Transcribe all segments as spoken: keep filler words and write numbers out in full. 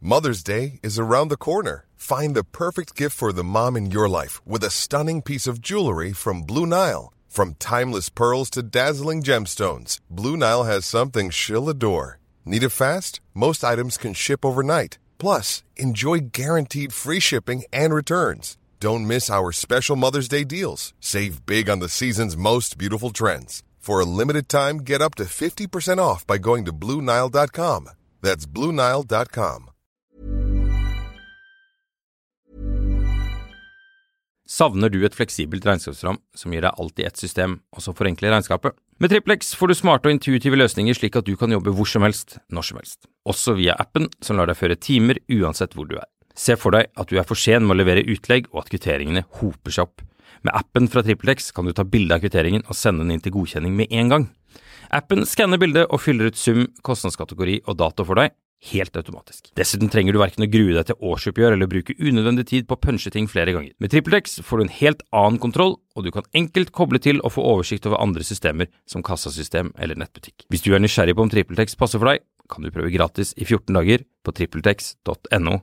Mother's Day is around the corner. Find the perfect gift for the mom in your life with a stunning piece of jewelry from Blue Nile. From timeless pearls to dazzling gemstones, Blue Nile has something she'll adore. Need it fast? Most items can ship overnight. Plus, enjoy guaranteed free shipping and returns. Don't miss our special Mother's Day deals. Save big on the season's most beautiful trends. For a limited time, get up to fifty percent off by going to Blue Nile dot com. That's Blue Nile dot com. Savner du et fleksibelt regnskapsprogram som gir deg alt i ett system, og som forenkler regnskapet? Med TrippelX får du smarte og intuitive løsninger slik at du kan jobbe hvor som helst, når som helst. Også via appen som lar deg føre timer uansett hvor du er. Se for deg at du er for sen med å levere utlegg og at kvitteringene hoper seg opp. Med appen fra TrippelX kan du ta bilde av kvitteringen og sende den inn til godkjenning med en gang. Appen skanner bildet og fyller ut sum, kostnadskategori og dato for deg, helt automatisk. Dessuten trenger du hverken å grue deg til årsoppgjør eller bruke unødvendig tid på å punche ting flere ganger. Med TrippelX får du en helt annen kontroll, og du kan enkelt koble til og få oversikt over andre systemer som kassasystem eller nettbutikk. Hvis du er nysgjerrig på om TrippelX passer for deg, kan du prøve gratis i fjorten dager på trippeltex punktum no.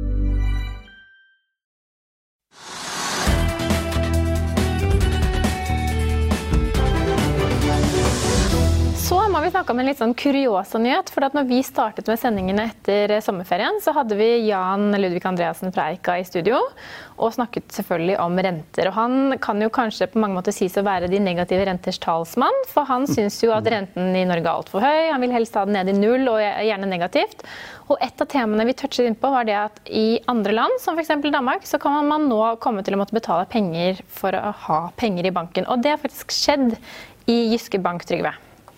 Så må vi snakke om en litt sånn kuriosa nyhet, for at når vi startet med sendingene etter sommerferien, så hadde vi Jan Ludvig Andreasen fra Eika i studio, og snakket selvfølgelig om renter. Og han kan jo kanskje på mange måter sies å være de negative renters talsmann, for han synes jo at renten i Norge er alt for høy, han vil helst ha den ned i null og gjerne negativt. Og et av temaene vi touchet inn på var det at i andre land, som for eksempel Danmark, så kan man nå komme til å måtte betale penger for å ha penger i banken. Og det har faktisk skjedd i Jyske Bank, Trygve.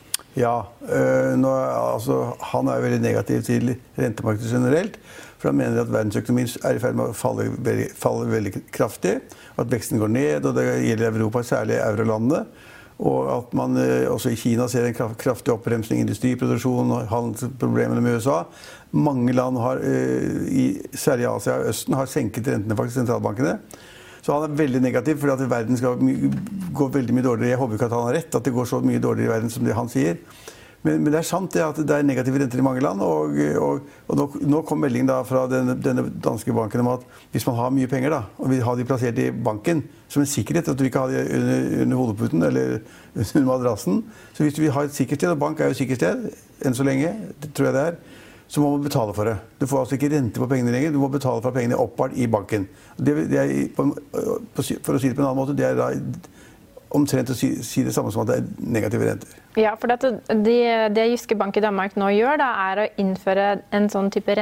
Ja, øh, nå, altså, han er veldig negativ til rentemarkedet generelt, for han mener at verdensøkonomien er i ferd med å falle veldig, falle veldig kraftig, og at veksten går ned, og det gjelder Europa, særlig eurolandene, og at man øh, også i Kina ser en kraftig oppremsning i industriproduksjon og handelsproblemene med U S A. Mange land, har, øh, i, særlig i Asia og Østen, har senket rentene faktisk, sentralbankene. Så han er veldig negativ, fordi at verden skal gå veldig mye dårligere. Jeg håper ikke at han har rett, at det går så mye dårligere i verden som det han sier. Men, men det er sant det at det er negative renter i mange land, og, og, og nå, nå kom meldingen da fra denne, denne danske banken om at hvis man har mye penger da, og vil ha de plassert i banken som en sikkerhet, at du ikke har de under, under hodeputen eller under madrassen, så hvis du vil ha et sikkert sted, og bank er jo et sikkert sted, enn så lenge, det tror jeg det er, så må man betale for det. Du får altså ikke rente på pengene lenger, du må betale for pengene oppvart i banken. Det, det er, på, på, for å si det på en annen måte, det er da omtrent å si, si det samme som at det er negative renter. Ja, for det, det, det Jyske Bank i Danmark nå gjør, da, er å innføre en sånn type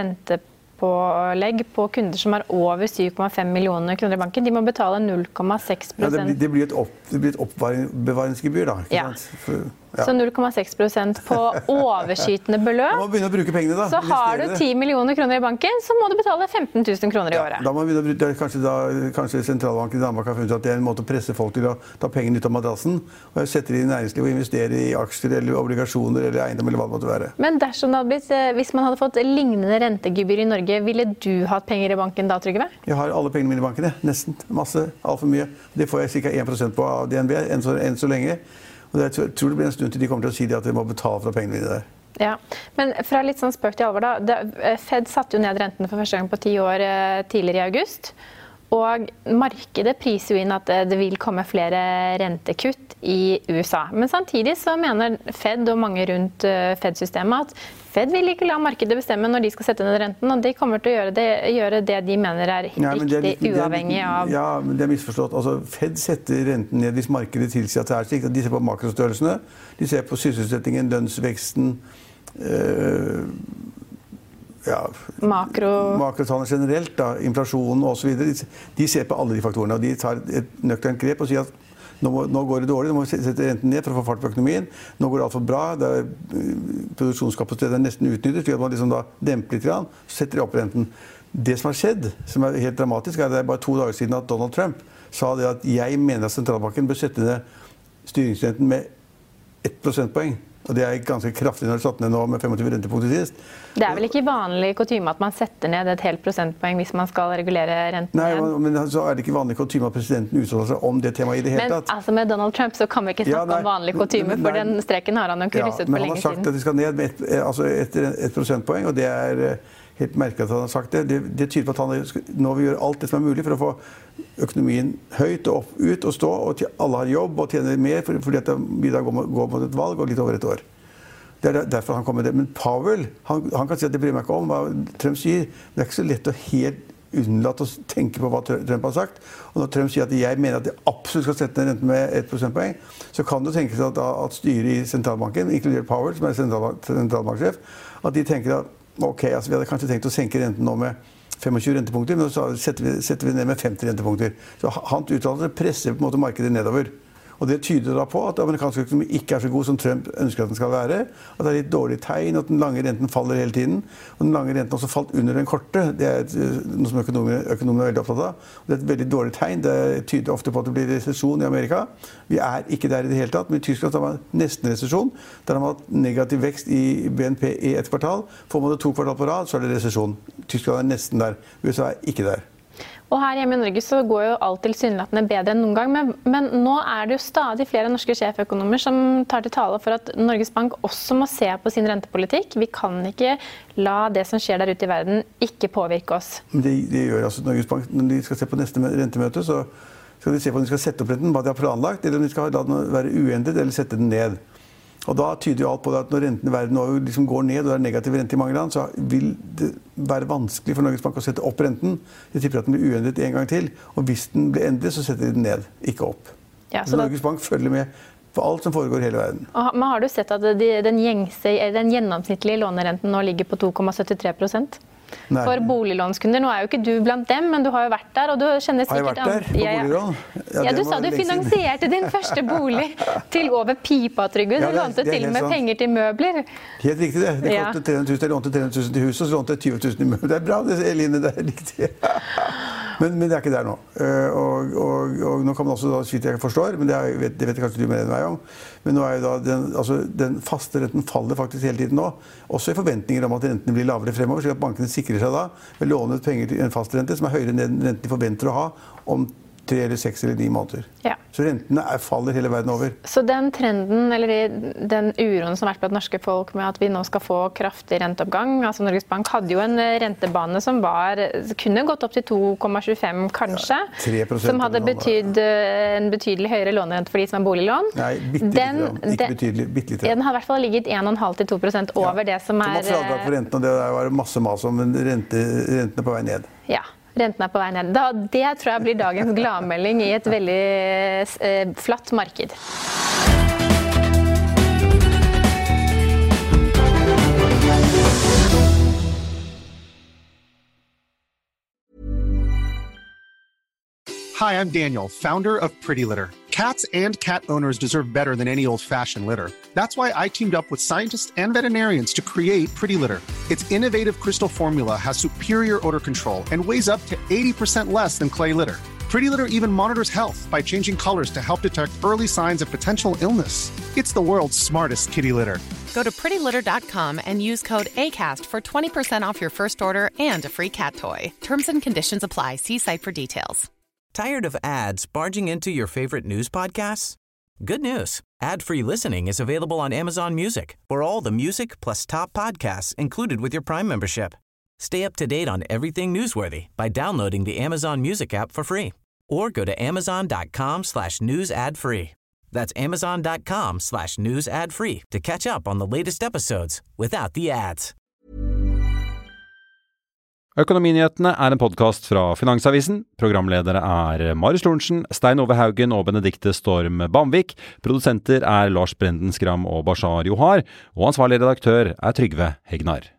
rentepålegg på kunder som har over syv komma fem millioner kroner i banken. De må betale null komma seks prosent. Ja, det, det blir et, opp, det blir et oppbevaringsgebyr da, ikke ja. sant? For, ja. Så null komma seks prosent på overskytende beløp. Da må vi begynne å bruke pengene da. Så har du ti millioner kroner i banken, så må du betale femten tusen kroner i året. Ja, da må vi begynne å bruke, kanskje, da, kanskje sentralbanken i Danmark har funnet at det er en måte å presse folk til å ta pengene ut av madrassen, og sette det i næringsliv og investere i aksjer eller obligasjoner eller eiendom eller hva det måtte være. Men dersom det hadde blitt, hvis man hadde fått lignende rentegebyr i Norge, ville du hatt penger i banken da, Trygve? Jeg har alle pengene mine i banken, nesten. Masse, alt for mye. Det får jeg ca. en prosent på av D N B enn så, enn så lenge. Og jeg tror det blir en stund til de kommer til å si det at de må betale for pengene mine der. Ja, men fra litt sånn spøk til alvor da, det, Fed satte jo ned rentene for første gang på ti år tidligere i august, og markedet priser jo inn at det vil komme flere rentekutt i U S A. Men samtidig så mener Fed og mange rundt Fed-systemet at Fed vil ikke la markedet bestemme når de skal sette ned renten, og de kommer til å gjøre det, gjøre det de mener er riktig, ja, det er litt, uavhengig av... Ja, men det er misforstått. Altså, Fed setter renten ned hvis markedet tilsier at det er slik. De ser på makrostørrelsene, de ser på sysselsettingen, lønnsveksten, øh, ja, Makro... makrotallene generelt, da, inflasjonen og så videre. De, de ser på alle de faktorene, og de tar et nøkternt grep og sier at Nå, må, nå går det dårlig, nå må vi sette renten ned for å få fart på økonomien. Nå går det alt for bra, det er, produksjonskapasiteten er nesten utnyttet, slik at man liksom da demper litt, grann, så setter de opp renten. Det som har skjedd, som er helt dramatisk, er at det er bare to dager siden at Donald Trump sa det at jeg mener at sentralbanken bør sette ned styringsrenten med ett prosentpoeng. Og det er ganske kraftig når det er satt ned nå med tjuefem rentepunkter sist. Det er vel ikke vanlig kutyme at man setter ned et helt prosentpoeng hvis man skal regulere renten? Nei, men, men så er det ikke vanlig kutyme at presidenten uttaler seg om det temaet i det hele men, tatt. Men altså med Donald Trump så kan vi ikke snakke ja, nei, om vanlig kutyme, for nei, den streken har han jo ikke ja, russet for lenge siden. Men han har sagt siden. At de skal ned med et, altså et, et prosentpoeng, og det er helt merkelig at han har sagt det. Det, det tyder på at han nå vil gjøre alt det som er mulig for å få økonomien høyt og opp, ut og stå, og alle har jobb og tjener mer fordi at vi da går mot et valg og litt over et år. Det er derfor han kommer med det. Men Powell, han, han kan si at det bryr meg ikke om hva Trump sier, men det er ikke så lett å helt unnlate å tenke på hva Trump har sagt. Og når Trump sier at jeg mener at de absolutt skal sette ned renten med ett prosentpoeng, så kan det tenkes at, at styret i sentralbanken, inkludert Powell, som er sentral, sentralbanksjef, at de tenker at ok, altså vi hadde kanskje tenkt å senke renten nå med tjuefem rentepunkter, men så setter vi, setter vi ned med femti rentepunkter. Så han uttalelse presser på en måte markedet nedover. Og det tyder da på at amerikansk økonomi ikke er så god som Trump ønsker at den skal være, at det er litt dårlig tegn, at den lange renten faller hele tiden, og den lange renten også falt under den korte. Det er et, noe som økonomene, økonomene er veldig opptatt av. Og det er et veldig dårlig tegn. Det tyder ofte på at det blir resesjon i Amerika. Vi er ikke der i det hele tatt, men i Tyskland har man nesten resesjon. Der har man hatt negativ vekst i B N P i et kvartal. Får man det to kvartal på rad, så er det resesjon. Tyskland er nesten der. U S A er ikke der. Og her hjemme i Norge så går jo alt tilsynelatende bedre enn noen gang, men, men nå er det jo stadig flere norske sjeføkonomer som tar til tale for at Norges Bank også må se på sin rentepolitikk. Vi kan ikke la det som skjer der ute i verden ikke påvirke oss. Det, det gjør altså Norges Bank. Når de skal se på neste rentemøte, så skal de se på om de skal sette opp renten, hva de har planlagt, eller om de skal la den være uendret eller sette den ned. Og da tyder jo alt på det at når renten i verden nå liksom går ned, og det er negativ rente i mange land, så vil det være vanskelig for Norges Bank å sette opp renten. De tipper at den blir uendret en gang til, og hvis den blir endret, så setter de den ned, ikke opp. Ja, så Norges da... Bank følger med på alt som foregår i hele verden. Og, men har du sett at de, den, gjengse, den gjennomsnittlige lånerenten nå ligger på to komma syttitre prosent? Nei. For boliglånskunder. Nå er jo ikke du blant dem, men du har jo vært der, og du kjenner sikkert... Har jeg vært der på boliglån? Ja, ja, du sa du finansierte din første bolig til over pipa, Trygve. Du ja, lånte til og med sant. Penger til møbler. Helt riktig det. Det kostet tre hundre tusen, jeg lånte tre hundre tusen til huset, og så lånte jeg tyve tusen i møbler. Det er bra, det, Eline, det er riktig. Men, men det er ikke der nå. Og, og, og nå kan man også, da, slik jeg forstår, men det, er, det vet jeg kanskje du mer enn meg om, men nå er jo da den, altså, den faste renten faller faktisk hele tiden nå, også i forventninger om at rentene blir lavere fremover, slik at bankene sikrer seg da ved lånet penger til en fast rente som er høyere enn den renten de forventer å ha om tre eller seks eller ni måneder. Ja. Så rentene er, faller hele verden over. Så den trenden, eller den uroen som har vært blant norske folk med at vi nå skal få kraftig renteoppgang, altså Norges Bank hadde jo en rentebane som var, kunne gått opp til to komma tjuefem kanskje, ja, tre prosent som hadde betydd en betydelig høyere lånerente for de som har boliglån. Nei, bitte den, litt, ikke betydelig, bitte litt. Den hadde i hvert fall ligget en komma fem til to prosent over ja. Det som er... Som var fradrag for renten, og det var masse mas om, men rente, rentene på vei ned. Ja. Renten er på vei ned. Da, det tror jeg blir dagens gladmelding i et veldig eh, flatt marked. Hi, I'm Daniel, founder of Pretty Litter. Cats and cat owners deserve better than any old-fashioned litter. That's why I teamed up with scientists and veterinarians to create Pretty Litter. Its innovative crystal formula has superior odor control and weighs up to eighty percent less than clay litter. Pretty Litter even monitors health by changing colors to help detect early signs of potential illness. It's the world's smartest kitty litter. Go to pretty litter dot com and use code ACAST for twenty percent off your first order and a free cat toy. Terms and conditions apply. See site for details. Tired of ads barging into your favorite news podcasts? Good news. Ad-free listening is available on Amazon Music for all the music plus top podcasts included with your Prime membership. Stay up to date on everything newsworthy by downloading the Amazon Music app for free or go to amazon.com slash news ad free. That's amazon.com slash news ad free to catch up on the latest episodes without the ads. Økonominyhetene er en podcast fra Finansavisen. Programledere er Marius Lorentzen, Stein Ove Haugen og Benedikte Storm Bamvik. Produsenter er Lars Brenden Skram og Bashar Johar. Og ansvarlig redaktør er Trygve Hegnar.